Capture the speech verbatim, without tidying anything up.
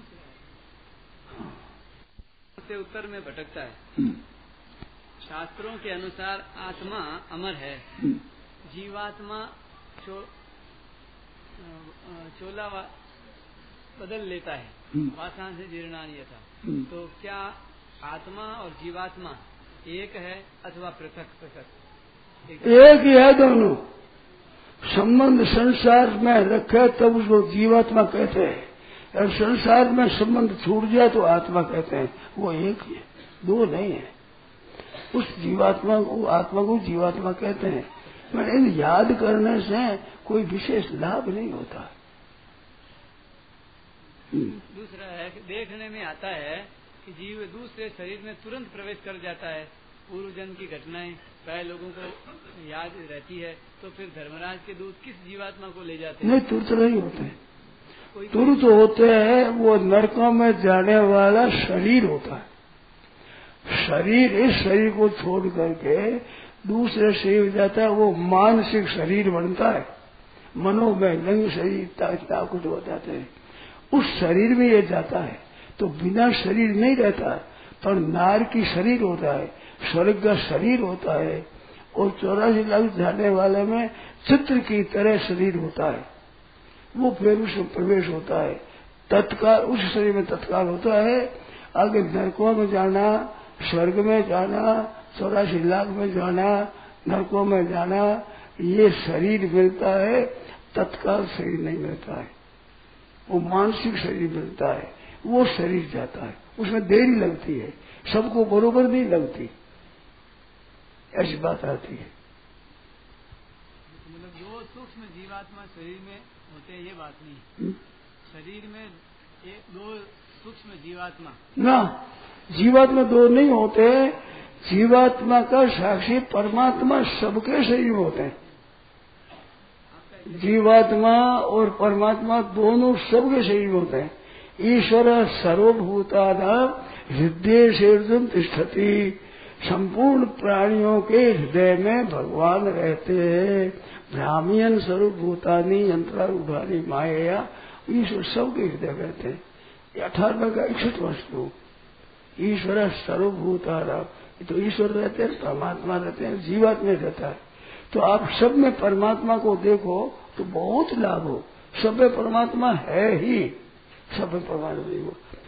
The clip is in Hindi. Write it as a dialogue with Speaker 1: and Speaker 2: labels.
Speaker 1: से उत्तर में भटकता है। शास्त्रों के अनुसार आत्मा अमर है, जीवात्मा चो, चोला वा, बदल लेता है, वासना से जीर्णानी था। तो क्या आत्मा और जीवात्मा एक है अथवा पृथक पृथक?
Speaker 2: एक, एक ही है दोनों। संबंध संसार में रखे तब उसको जीवात्मा कहते हैं, और संसार में संबंध छूट जाए तो आत्मा कहते हैं। वो एक ही है, दो नहीं है। उस जीवात्मा को आत्मा को जीवात्मा कहते हैं। मैं इन याद करने से कोई विशेष लाभ नहीं होता।
Speaker 1: दूसरा है कि देखने में आता है कि जीव दूसरे शरीर में तुरंत प्रवेश कर जाता है। पूर्व जन्म की घटनाएं प्राय लोगों को याद रहती है, तो फिर धर्मराज के दूत किस जीवात्मा को ले जाते हैं?
Speaker 2: नहीं, तुरंत नहीं होते। तुरंत होते हैं वो नरकों में जाने वाला शरीर होता है। शरीर इस शरीर को छोड़ करके दूसरे शरीर जाता है, वो मानसिक शरीर बनता है। मनोमय लिंग शरीर ताकुट हो जाते हैं। उस शरीर में ये जाता है तो बिना शरीर नहीं रहता, पर नार की शरीर होता है, स्वर्ग का शरीर होता है, और चौरासी लाख जाने वाले में चित्र की तरह शरीर होता है। वो फिर उसमें प्रवेश होता है, तत्काल उस शरीर में तत्काल होता है। आगे नरकों में जाना, स्वर्ग में जाना, चौरासी लाख में जाना, नरकों में जाना, ये शरीर मिलता है, तत्काल शरीर नहीं मिलता है। वो मानसिक शरीर मिलता है, वो शरीर जाता है। उसमें देरी लगती है, सबको बरोबर नहीं लगती, ऐसी बात आती है।
Speaker 1: मतलब जो सूक्ष्म जीवात्मा शरीर में होते हैं, ये बात नहीं। शरीर में एक दो सूक्ष्म जीवात्मा
Speaker 2: ना, जीवात्मा दो नहीं होते। जीवात्मा का साक्षी परमात्मा सबके शरीर में होते हैं। जीवात्मा और परमात्मा दोनों सबके शरीर में होते हैं। ईश्वर सर्वभूतानां हृदय शीर्षम तिष्ठति। संपूर्ण प्राणियों के हृदय में भगवान रहते हैं। ब्राह्मण सर्वभूतानि यंत्रारूढ़ानि माया। ईश्वर सबके हृदय में रहते हैं। अठारहवें का इकसठ वस्तु ईश्वर सर्वभूतानां, तो ईश्वर रहते हैं, परमात्मा रहते हैं, जीवात्मा रहता है। तो आप सब में परमात्मा को देखो तो बहुत लाभ हो। सब में परमात्मा है ही, सब में परमात्मा नहीं हो।